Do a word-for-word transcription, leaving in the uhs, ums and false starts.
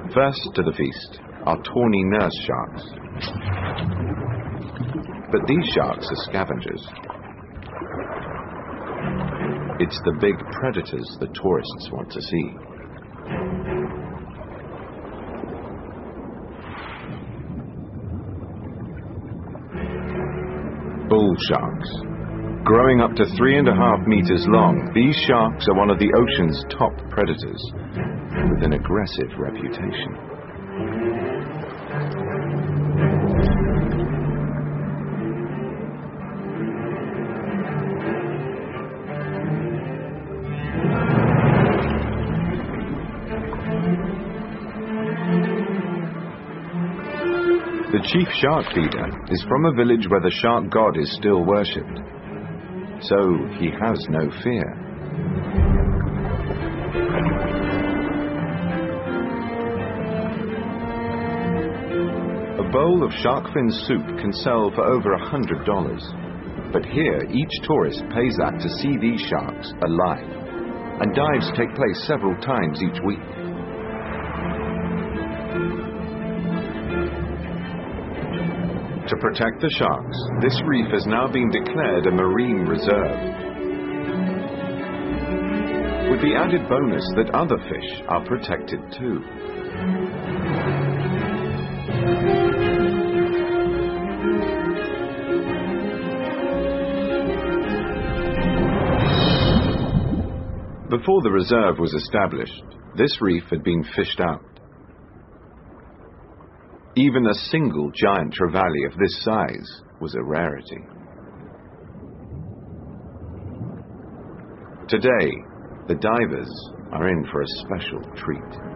First to the feast are tawny nurse sharks. But these sharks are scavengers. It's the big predators that tourists want to see. Bull sharks. Growing up to three and a half meters long, these sharks are one of the ocean's top predators, with an aggressive reputation. The chief shark feeder is from a village where the shark god is still worshipped, so he has no fear. A bowl of shark fin soup can sell for over a hundred dollars, but here each tourist pays that to see these sharks alive, and dives take place several times each week. To protect the sharks, this reef has now been declared a marine reserve, with the added bonus that other fish are protected too. Before the reserve was established, this reef had been fished out. Even a single giant trevally of this size was a rarity. Today, the divers are in for a special treat.